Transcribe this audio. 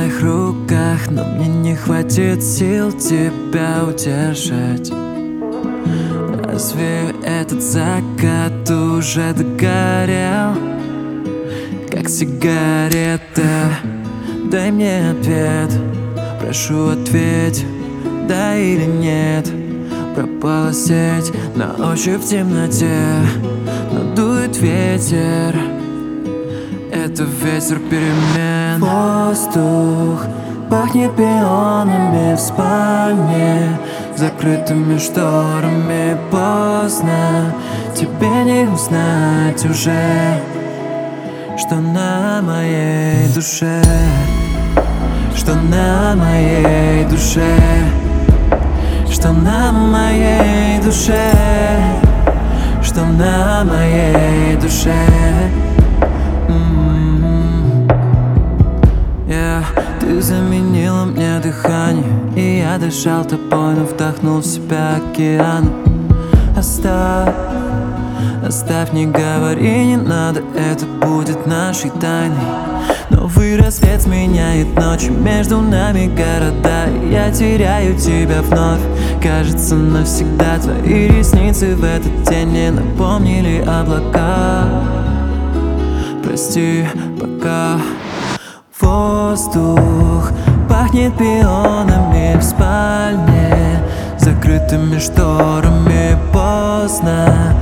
моих руках, но мне не хватит сил тебя удержать. Разве этот закат уже догорел, как сигарета? Дай мне ответ, прошу, ответь, да или нет. Пропала сеть на ощупь в темноте, но дует ветер. Это ветер перемен. Воздух пахнет пионами в спальне, закрытыми шторами. Поздно, тебе не узнать уже, что на моей душе, что на моей душе, что на моей душе, что на моей душе. Ты заменила мне дыхание, и я дышал тобой, но вдохнул в себя океан. Оставь, оставь, не говори, не надо, это будет нашей тайной. Новый рассвет сменяет ночи, между нами города, и я теряю тебя вновь. Кажется, навсегда твои ресницы в этот день не напомнили облака. Прости, пока. Воздух пахнет пионами в спальне, закрытыми шторами. Поздно,